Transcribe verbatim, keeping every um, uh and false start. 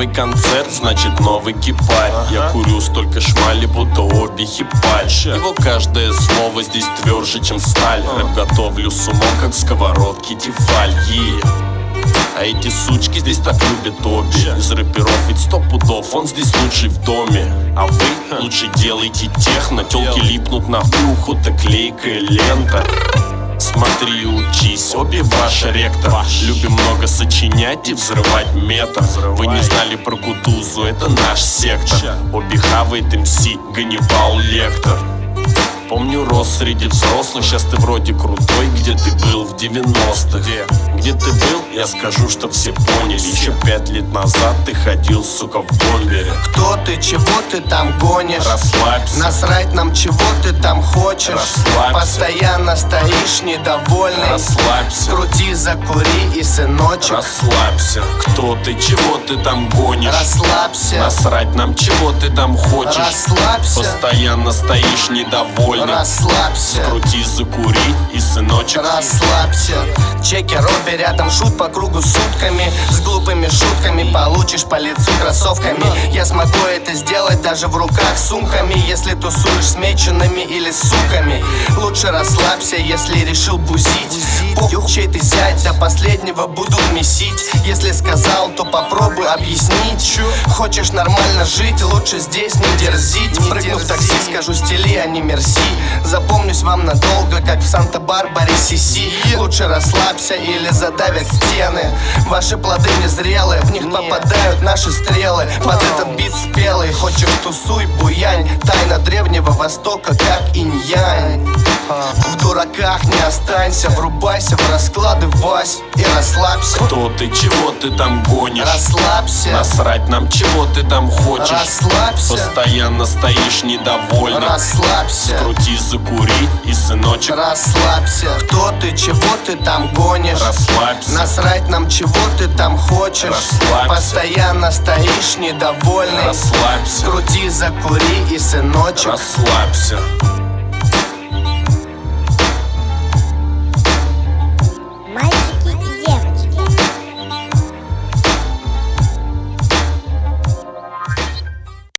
Новый концерт, значит новый кипарь. Я курю столько шмали, будто обе хипарь. Его каждое слово здесь тверже, чем сталь. Рэп готовлю с умом, как сковородки Тефаль. А эти сучки здесь так любят обе. Из рэперов ведь сто пудов, он здесь лучший в доме. А вы лучше делайте техно. Тёлки липнут на уху, так клейкая лента. Смотри и учись, обе ваша ректор. Любим много сочинять и взрывать метр. Вы не знали про Кутузу, это наш сектор. Обе хавает эм си, Ганнибал Лектор. Помню, рос среди взрослых, сейчас ты вроде крутой. Где ты был в девяностых? Где ты был? Я скажу, чтоб все поняли. Еще пять лет назад ты ходил, сука, в бомбере. Кто ты, чего ты там гонишь? Расслабься. Насрать нам, чего ты там хочешь? Расслабься. Постоянно стоишь недовольный. Расслабься. Крути, закури и сыночек. Расслабься. Кто ты, чего ты там гонишь? Расслабься. Насрать нам, чего ты там хочешь? Расслабься. Постоянно стоишь недовольный. Расслабься. Крути, закури и сыночек. Расслабься. Чеки, Робби рядом шут по кругу сутками. С глупыми шутками получишь по лицу кроссовками. Я смогу это сделать даже в руках сумками. Если тусуешь с меченными или с суками. Лучше расслабься, если решил бузить. Похуй, чей ты зять, до последнего будут месить. Если сказал, то попробуй объяснить. Хочешь нормально жить, лучше здесь не дерзить. Прыгну в такси, скажу стили, а не мерси. Запомнюсь вам надолго, как в Санта-Барбаре Сиси. Лучше расслабься или задавят стены. Ваши плоды незрелые, в них попадают наши стрелы. Под этот бит спелый, хочешь тусуй, буянь. Тайна Древнего Востока, как инь-янь. В дураках не останься, врубайся в расклады, Вась, и расслабься. Кто ты, чего ты там гонишь? Расслабься. Насрать нам, чего ты там хочешь? Расслабься. Постоянно стоишь недовольный. Расслабься. Крути, закури и сыночек. Расслабься. Кто ты, чего ты там гонишь? Расслабься. Насрать нам, чего ты там хочешь? Расслабься. Постоянно стоишь недовольный. Расслабься. Крути, закури и сыночек. Расслабься.